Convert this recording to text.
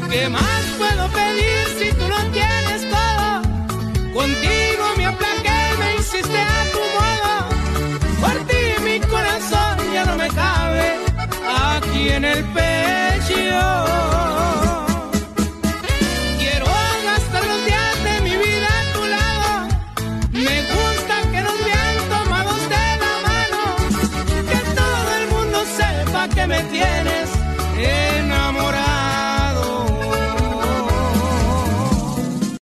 ¿Qué más puedo pedir si tú lo tienes todo? Contigo me aplaqué, me hiciste a tu modo. Por ti mi corazón ya no me cabe aquí en el pecho. Quiero gastar los días de mi vida a tu lado. Me gusta que nos vean tomados de la mano. Que todo el mundo sepa que me tienes enamorado.